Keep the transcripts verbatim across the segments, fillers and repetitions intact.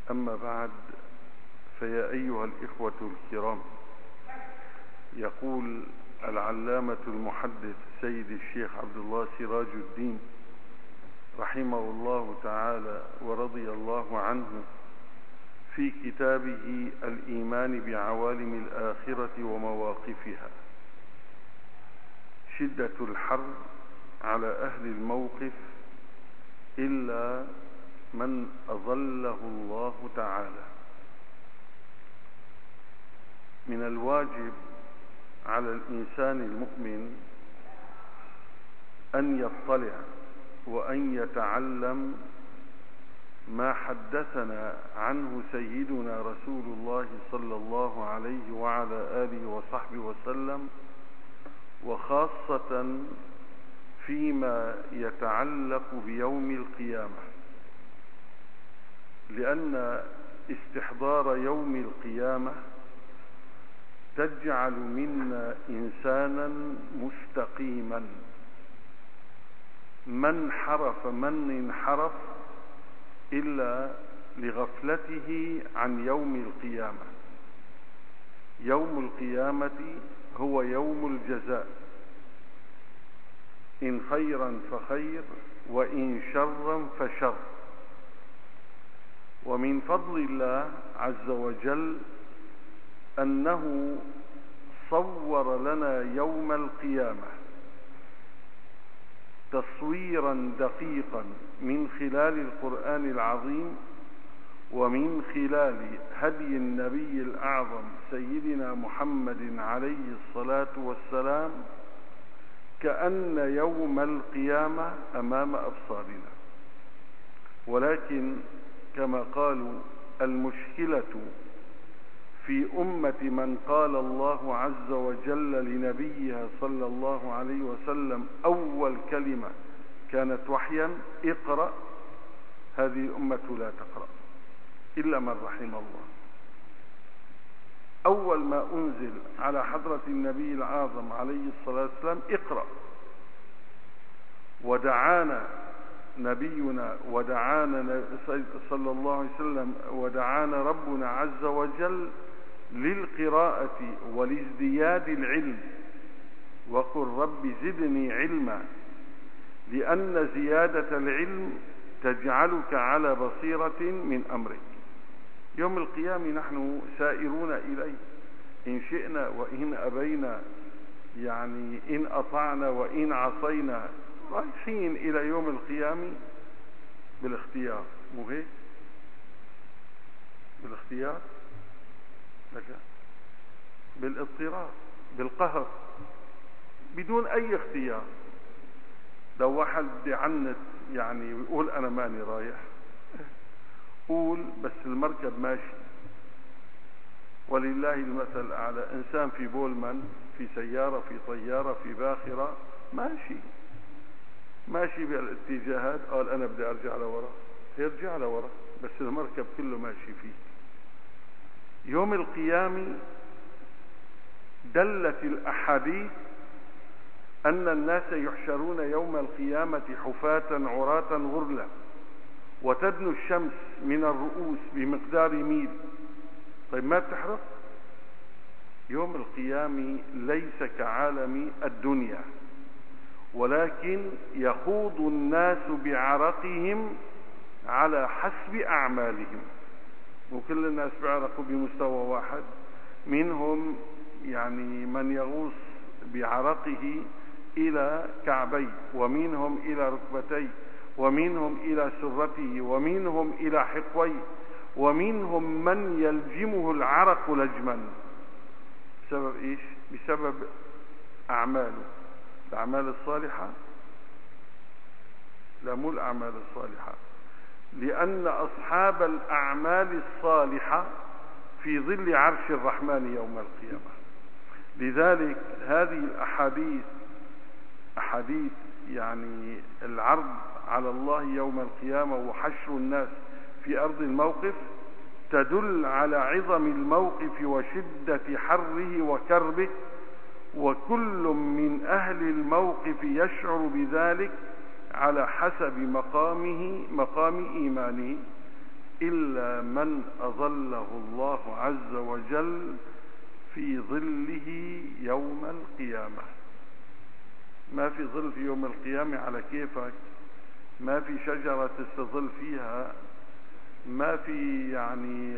أما بعد، فيا أيها الإخوة الكرام، يقول العلامة المحدث سيد الشيخ عبد الله سراج الدين رحمه الله تعالى ورضي الله عنه في كتابه الإيمان بعوالم الآخرة ومواقفها: شدة الحر على أهل الموقف إلا من أظله الله تعالى. من الواجب على الإنسان المؤمن أن يطلع وأن يتعلم ما حدثنا عنه سيدنا رسول الله صلى الله عليه وعلى آله وصحبه وسلم، وخاصة فيما يتعلق بيوم القيامة، لأن استحضار يوم القيامة تجعل منا إنسانا مستقيما. من حرف من انحرف إلا لغفلته عن يوم القيامة. يوم القيامة هو يوم الجزاء، إن خيرا فخير وإن شرا فشر. ومن فضل الله عز وجل أنه صور لنا يوم القيامة تصويرا دقيقا من خلال القرآن العظيم ومن خلال هدي النبي الأعظم سيدنا محمد عليه الصلاة والسلام، كأن يوم القيامة أمام أبصارنا. ولكن كما قالوا، المشكلة في أمة من قال الله عز وجل لنبيها صلى الله عليه وسلم أول كلمة كانت وحيا: اقرأ. هذه الأمة لا تقرأ إلا من رحم الله. أول ما أنزل على حضرة النبي الأعظم عليه الصلاة والسلام: اقرأ. ودعانا نبينا ودعانا صلى الله عليه وسلم ودعانا ربنا عز وجل للقراءة ولازدياد العلم، وقل رب زدني علما، لأن زيادة العلم تجعلك على بصيرة من أمرك. يوم القيامة نحن سائرون إليه إن شئنا وإن أبينا، يعني إن أطعنا وإن عصينا، رايحين إلى يوم القيامة بالاختيار. مو هيك؟ بالاختيار، بالاضطرار، بالقهر، بدون أي اختيار. لو واحد بيعنت يعني ويقول أنا ماني رايح، قول بس المركب ماشي. ولله المثل الأعلى، إنسان في بولمان، في سيارة، في طيارة، في باخرة، ماشي ماشي بالاتجاهات، قال أنا بدي أرجع لورا، يرجع لورا، بس المركب كله ماشي فيه. يوم القيامة دلت الأحاديث أن الناس يحشرون يوم القيامة حفاة عراة غرلا، وتدنو الشمس من الرؤوس بمقدار ميل. طيب ما بتحرق؟ يوم القيامة ليس كعالم الدنيا، ولكن يخوض الناس بعرقهم على حسب أعمالهم. وكل الناس بيعرقوا بمستوى واحد، منهم يعني من يغوص بعرقه إلى كعبيه، ومنهم إلى ركبتيه، ومنهم إلى سرته، ومنهم إلى حقويه، ومنهم من يلجمه العرق لجما. بسبب إيش؟ بسبب أعماله. الأعمال الصالحة؟ لا، مو الأعمال الصالحة، لأن أصحاب الأعمال الصالحة في ظل عرش الرحمن يوم القيامة. لذلك هذه الأحاديث، أحاديث يعني العرض على الله يوم القيامة وحشر الناس في أرض الموقف، تدل على عظم الموقف وشدة حره وكربه، وكل من أهل الموقف يشعر بذلك على حسب مقامه، مقام إيمانه. إلا من أظله الله عز وجل في ظله يوم القيامة. ما في ظل في يوم القيامة على كيفك، ما في شجرة تستظل فيها، ما في يعني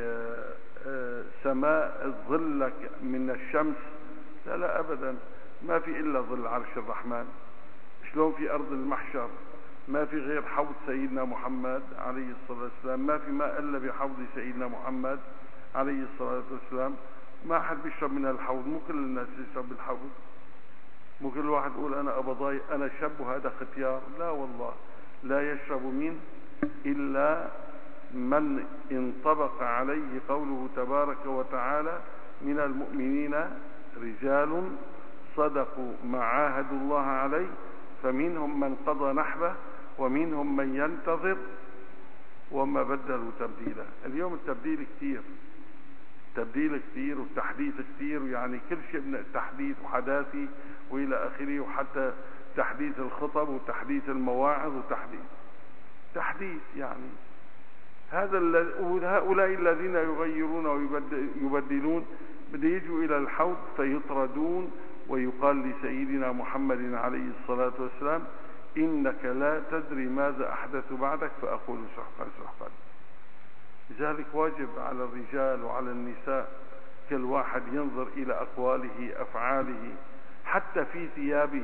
سماء ظلك من الشمس، لا لا أبدا، ما في إلا ظل عرش الرحمن. شلون في أرض المحشر ما في غير حوض سيدنا محمد عليه الصلاة والسلام، ما في ماء إلا بحوض سيدنا محمد عليه الصلاة والسلام. ما حد بيشرب من الحوض، مو كل الناس يشرب بالحوض، مو كل واحد يقول أنا أبضاي أنا شاب وهذا ختيار، لا والله، لا يشرب منه إلا من انطبق عليه قوله تبارك وتعالى: من المؤمنين رجال صدقوا ما عاهدوا الله عليه فمنهم من قضى نحبه ومنهم من ينتظر وما بدلوا تبديلا. اليوم التبديل كثير، تبديل كثير والتحديث كثير، يعني كل شيء من التحديث وحداثي وإلى آخره، وحتى تحديث الخطب وتحديث المواعظ وتحديث تحديث يعني هذا. هؤلاء الذين يغيرون ويبدلون بده يجوا إلى الحوض فيطردون، ويقال لسيدنا محمد عليه الصلاة والسلام: إنك لا تدري ماذا أحدث بعدك فأقول سحقا سحقا. لذلك واجب على الرجال وعلى النساء كل واحد ينظر إلى أقواله أفعاله، حتى في ثيابه،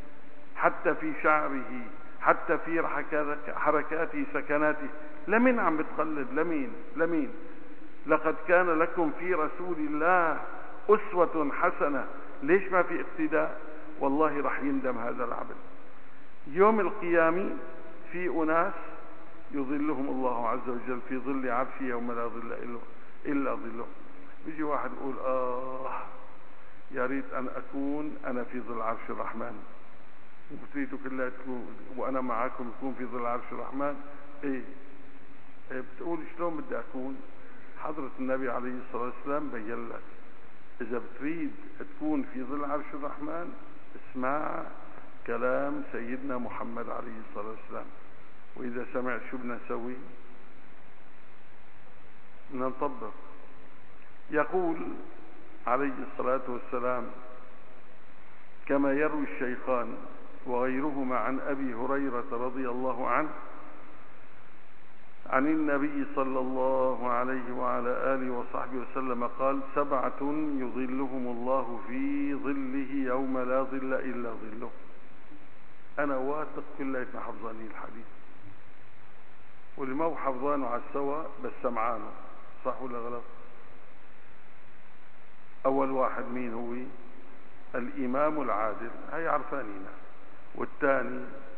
حتى في شعره، حتى في حركاته سكناته. لمن عم بتقلد؟ لمين لمين لقد كان لكم في رسول الله أسوة حسنة. ليش ما في اقتداء؟ والله رح يندم هذا العبد يوم القيامة. في أناس يظلهم الله عز وجل في ظل عرشه يوم لا ظل إلا ظله. بيجي واحد يقول: آه يا ريت أن أكون أنا في ظل عرش الرحمن، وبتريدوا كلها تكون وأنا معاكم يكون في ظل عرش الرحمن. إيه, إيه بتقول شلون بدي أكون؟ حضرة النبي عليه الصلاة والسلام بين لك: إذا بتريد تكون في ظل عرش الرحمن اسمع كلام سيدنا محمد عليه الصلاة والسلام. وإذا سمعت شو بدنا نسوي؟ بدنا نطبق. يقول عليه الصلاة والسلام كما يروي الشيخان وغيرهما عن أبي هريرة رضي الله عنه عن النبي صلى الله عليه وعلى آله وصحبه وسلم قال: سبعة يظلهم الله في ظله يوم لا ظل إلا ظله. أنا واثق كلنا حفظاني الحديث، واللي ما هو حفظانه على السوا بس سمعانه، صح ولا غلط؟ أول واحد مين هو؟ الإمام العادل، هاي عرفانينا. والثاني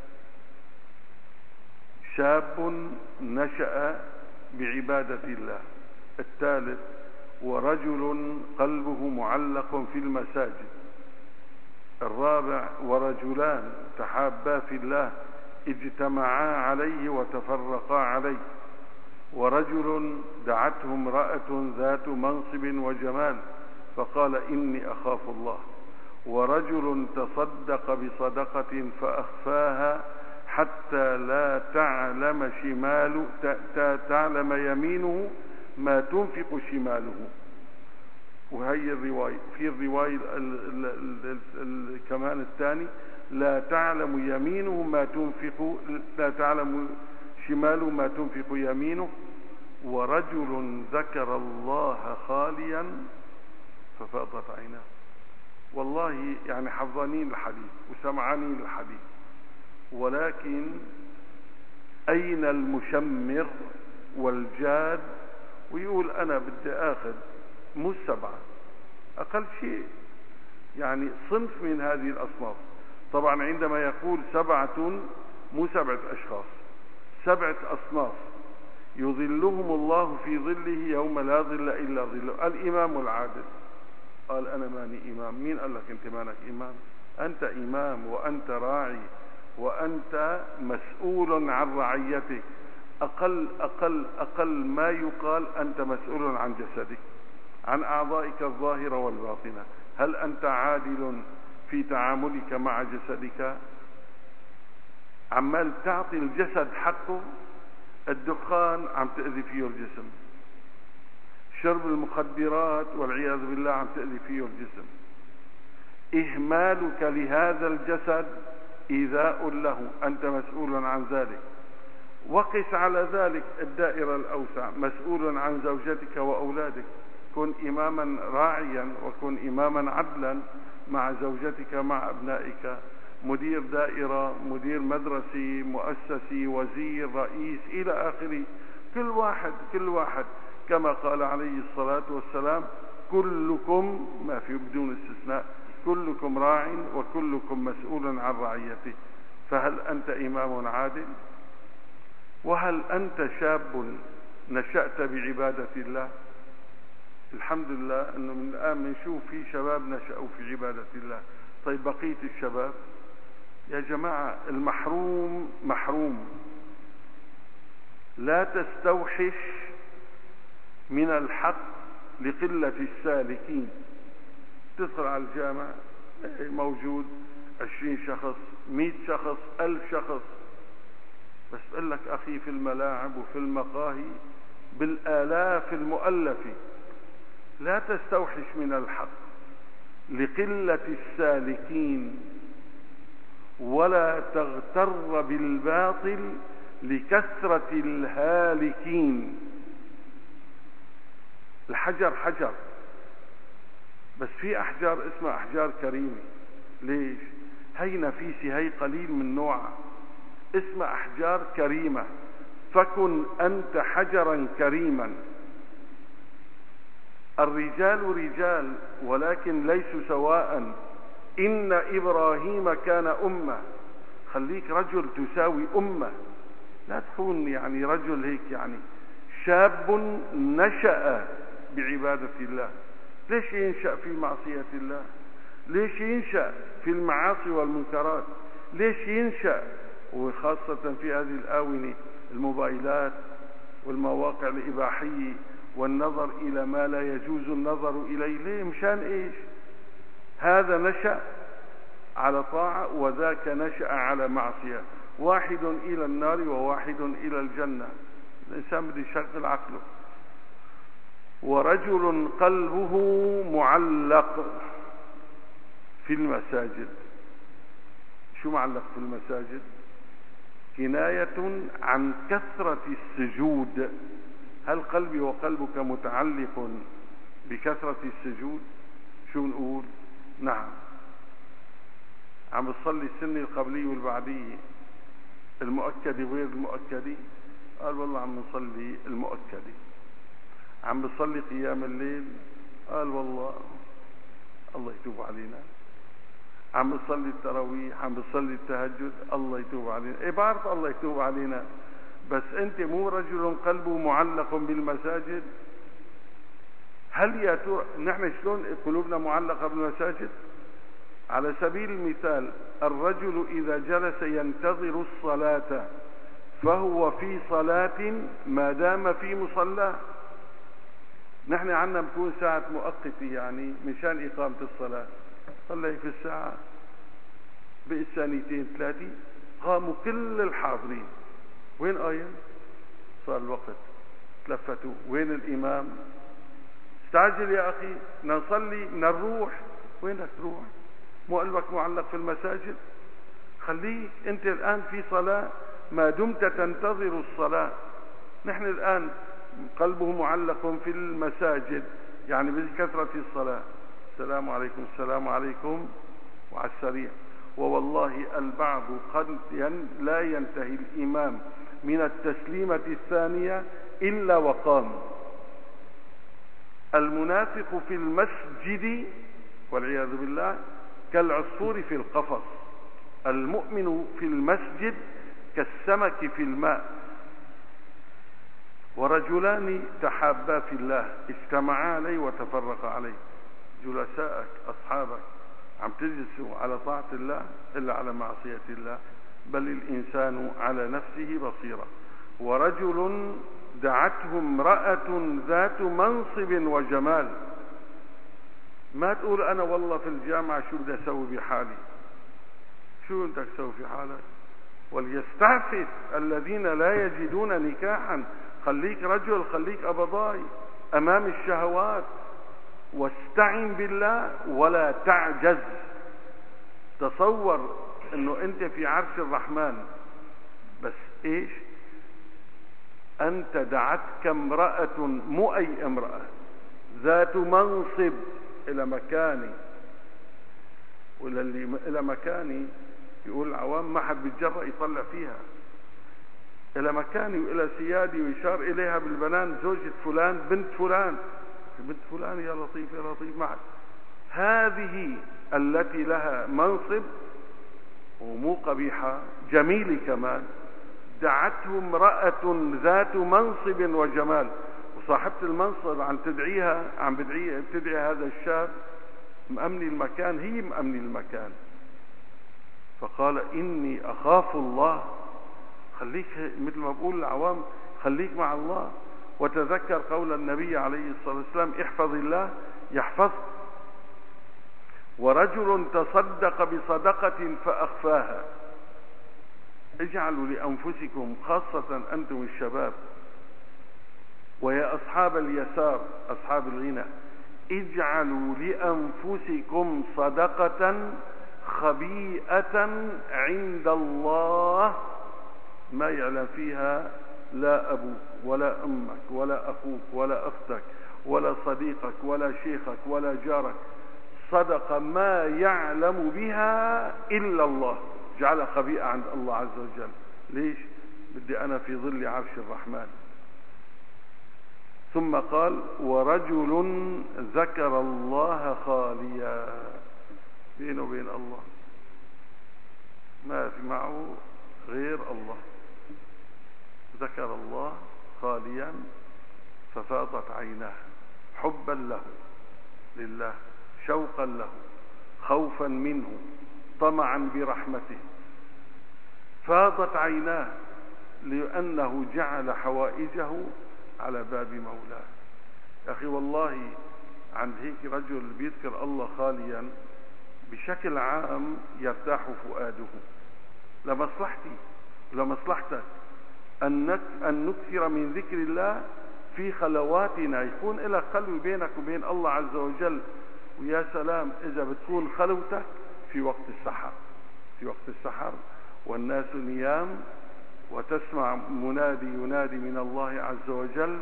شاب نشأ بعبادة الله. الثالث ورجل قلبه معلق في المساجد. الرابع ورجلان تحابا في الله اجتمعا عليه وتفرقا عليه. ورجل دعته امرأة ذات منصب وجمال فقال: إني أخاف الله. ورجل تصدق بصدقة فأخفاها حتى لا تعلم شمال تعلم يمينه ما تنفق شماله. وهي الرواية. في الرواية ال ال ال كمان الثاني: لا تعلم يمينه ما تنفق لا تعلم شماله ما تنفق يمينه. ورجل ذكر الله خاليا ففاضت عيناه. والله يعني حفظانين الحديث وسمعانين الحديث، ولكن أين المشمر والجاد ويقول أنا بدي آخذ مو السبعة، أقل شيء يعني صنف من هذه الأصناف. طبعا عندما يقول سبعة مو سبعة أشخاص، سبعة أصناف يظلهم الله في ظله يوم لا ظل إلا ظله. الإمام العادل. قال: أنا ماني إمام. مين قال لك أنت مانك إمام؟ أنت إمام وأنت راعي وأنت مسؤول عن رعيتك. أقل أقل أقل ما يقال أنت مسؤول عن جسدك، عن أعضائك الظاهرة والباطنة. هل أنت عادل في تعاملك مع جسدك؟ عمال تعطي الجسد حقه؟ الدخان عم تأذي فيه الجسم، شرب المخدرات والعياذ بالله عم تأذي فيه الجسم، إهمالك لهذا الجسد إيذاء له، أنت مسؤول عن ذلك. وقس على ذلك الدائرة الأوسع، مسؤول عن زوجتك وأولادك، كن إماما راعيا وكن إماما عدلا مع زوجتك مع أبنائك، مدير دائرة، مدير مدرسي، مؤسسي، وزير، رئيس، إلى آخره. كل واحد كل واحد كما قال عليه الصلاة والسلام: كلكم، ما في بدون استثناء، كلكم راع وكلكم مسؤول عن رعيته. فهل أنت إمام عادل؟ وهل أنت شاب نشأت بعبادة الله؟ الحمد لله أنه من الآن بنشوف في شباب نشأوا في عبادة الله. طيب بقية الشباب يا جماعة، المحروم محروم. لا تستوحش من الحق لقلة السالكين. تدخل على الجامع موجود عشرين شخص، مئة شخص، ألف شخص، بس قل لك أخي في الملاعب وفي المقاهي بالآلاف المؤلفة. لا تستوحش من الحق لقلة السالكين، ولا تغتر بالباطل لكثرة الهالكين. الحجر حجر، بس في أحجار اسمها أحجار كريمة. ليش؟ هي نفيسة، هي قليل من نوعها، اسمها أحجار كريمة. فكن أنت حجرا كريما. الرجال رجال ولكن ليسوا سواء. إن إبراهيم كان أمة. خليك رجل تساوي أمة، لا تكون يعني رجل هيك يعني شاب نشأ بعبادة الله. ليش ينشأ في معصية الله؟ ليش ينشأ في المعاصي والمنكرات؟ ليش ينشأ وخاصة في هذه الآونة الموبايلات والمواقع الإباحية والنظر إلى ما لا يجوز النظر إليه؟ ليه؟ مشان إيش؟ هذا نشأ على طاعة وذاك نشأ على معصية. واحد إلى النار وواحد إلى الجنة. الإنسان بده يشغل عقله. ورجل قلبه معلق في المساجد. شو معلق في المساجد؟ كناية عن كثرة السجود. هل قلبي وقلبك متعلق بكثرة السجود؟ شو نقول؟ نعم. عم بتصلي السنة القبلية والبعدية، المؤكدة وغير المؤكدة؟ قال والله عم نصلي المؤكدة. عم بصلي قيام الليل؟ قال والله الله يتوب علينا. عم بصلي التراويح، عم بصلي التهجد، الله يتوب علينا. ايه بعرف الله يتوب علينا، بس انت مو رجل قلبه معلق بالمساجد. هل يا ترى نحن شلون قلوبنا معلقة بالمساجد؟ على سبيل المثال، الرجل إذا جلس ينتظر الصلاة فهو في صلاة ما دام في مصلاه. نحن عنا بكون ساعة مؤقتة يعني مشان إقامة الصلاة. صلي في الساعة بقت ثانيتين ثلاثة قاموا كل الحاضرين. وين قايم؟ صار الوقت. تلفتوا، وين الإمام؟ استعجل يا أخي، نصلي نروح. وينك تروح؟ مو قلبك معلق في المساجد؟ خليك أنت الآن في صلاة ما دمت تنتظر الصلاة. نحن الآن قلبه معلق في المساجد يعني بكثرة الصلاة. السلام عليكم السلام عليكم وعلى السريع. ووالله البعض قد ين لا ينتهي الإمام من التسليمة الثانية إلا وقام. المنافق في المسجد والعياذ بالله كالعصفور في القفص. المؤمن في المسجد كالسمك في الماء. ورجلان تحابا في الله اجتمعا عليه وتفرقا عليه. جلسائك أصحابك عم تجلسوا على طاعة الله إلا على معصية الله؟ بل الإنسان على نفسه بصيرة. ورجل دعته امرأة ذات منصب وجمال. ما تقول أنا والله في الجامعة شو بدي أسوي بحالي. شو أنت تسوي في حالك؟ وليستعفف الذين لا يجدون نكاحا. خليك رجل، خليك أبضاي أمام الشهوات، واستعن بالله ولا تعجز. تصور انه انت في عرش الرحمن، بس ايش؟ انت دعتك امرأة، مو اي امرأة، ذات منصب الى مكاني. ولا اللي الى مكاني يقول العوام ما حد بيتجرأ يطلع فيها. الى مكاني والى سيادي، ويشار اليها بالبنان، زوجة فلان، بنت فلان، بنت فلان، يا لطيف يا لطيف معك. هذه التي لها منصب ومو قبيحة، جميلة كمان، دعته امرأة ذات منصب وجمال، وصاحبة المنصب عم تدعيها، عم بدعيها، بتدعي هذا الشاب مأمني المكان، هي مأمني المكان. فقال إني أخاف الله. خليك مثل ما بقول العوام، خليك مع الله، وتذكر قول النبي عليه الصلاة والسلام: احفظ الله يحفظك. ورجل تصدق بصدقة فأخفاها. اجعلوا لأنفسكم، خاصة أنتم الشباب ويا أصحاب اليسار أصحاب الغنى، اجعلوا لأنفسكم صدقة خبيئة عند الله ما يعلم فيها لا أبوك ولا أمك ولا أخوك ولا أختك ولا صديقك ولا شيخك ولا جارك، صدقة ما يعلم بها إلا الله، جعلها خبيئة عند الله عز وجل. ليش؟ بدي أنا في ظل عرش الرحمن. ثم قال: ورجل ذكر الله خاليا، بينه وبين الله، ما في معه غير الله، ذكر الله خاليا ففاضت عيناه حبا له، لله، شوقا له، خوفا منه، طمعا برحمته. فاضت عيناه لأنه جعل حوائجه على باب مولاه. يا أخي والله عند هيك رجل بيذكر الله خاليا بشكل عام يرتاح فؤاده. لمصلحتي لمصلحتك أن نكثر من ذكر الله في خلواتنا، يكون لك خلوة بينك وبين الله عز وجل. ويا سلام إذا بتكون خلوتك في وقت السحر، في وقت السحر والناس نيام، وتسمع منادي ينادي من الله عز وجل: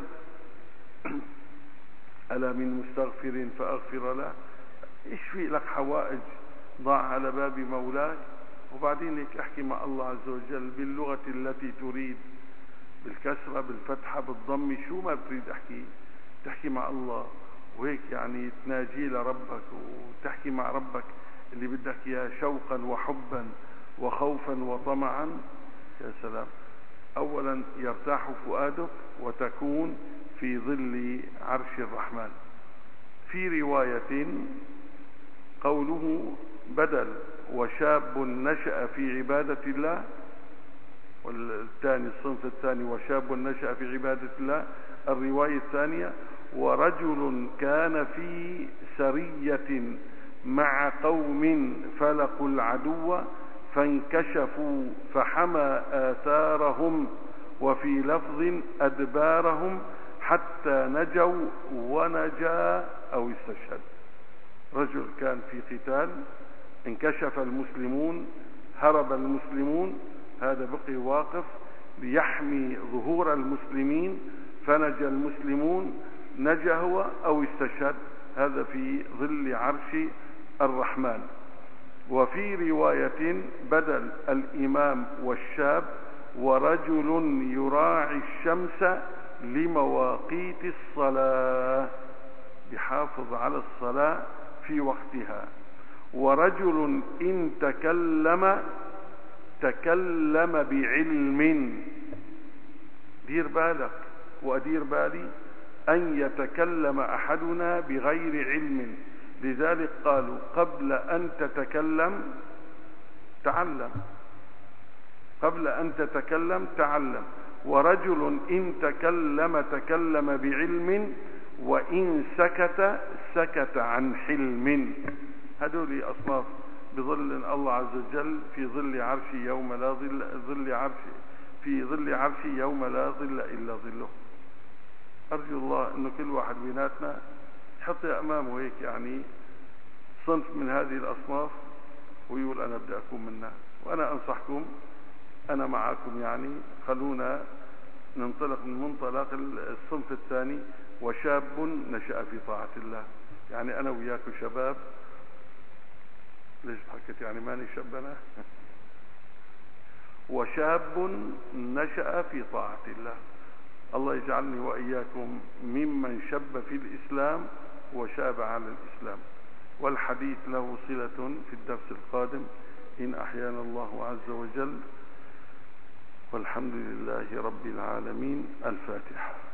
ألا من مستغفر فأغفر له. إيش في لك حوائج ضع على باب مولاك، وبعدين هيك احكي مع الله عز وجل باللغة التي تريد، بالكسرة بالفتحة بالضم، شو ما بتريد احكي، تحكي مع الله وهيك يعني تناجي لربك وتحكي مع ربك اللي بدك اياه، شوقا وحبا وخوفا وطمعا. يا سلام. اولا يرتاح فؤادك وتكون في ظل عرش الرحمن. في رواية قوله بدل وشاب نشأ في عبادة الله، والثاني الصنف الثاني وشاب نشأ في عبادة الله. الرواية الثانية: ورجل كان في سرية مع قوم فلقوا العدو فانكشفوا فحمى آثارهم، وفي لفظ أدبارهم حتى نجوا ونجا أو استشهد. رجل كان في قتال، انكشف المسلمون، هرب المسلمون، هذا بقي واقف ليحمي ظهور المسلمين، فنجا المسلمون، نجا هو أو استشهد. هذا في ظل عرش الرحمن. وفي رواية بدل الإمام والشاب: ورجل يراعي الشمس لمواقيت الصلاة، يحافظ على الصلاة في وقتها. ورجل إن تكلم تكلم بعلم. دير بالك وأدير بالي أن يتكلم أحدنا بغير علم، لذلك قالوا قبل أن تتكلم تعلم، قبل أن تتكلم تعلم. ورجل إن تكلم تكلم بعلم، وإن سكت سكت عن حلم. هذول أصناف بظل الله عز وجل في ظل عرشه يوم لا ظل ظل عرشه في ظل عرشه يوم لا ظل إلا ظله. أرجو الله أنه كل واحد بيناتنا يحط أمامه هيك يعني صنف من هذه الأصناف ويقول أنا بدي أكون منها. وأنا أنصحكم، أنا معكم يعني، خلونا ننطلق من منطلق الصنف الثاني، وشاب نشأ في طاعة الله. يعني أنا وياكم شباب. ليش حكيت يعني ماني شاب أنا؟ وشاب نشأ في طاعة الله. الله يجعلني وإياكم ممن شب في الإسلام وشاب على الإسلام. والحديث له صلة في الدرس القادم إن أحيانا الله عز وجل. والحمد لله رب العالمين. الفاتحة.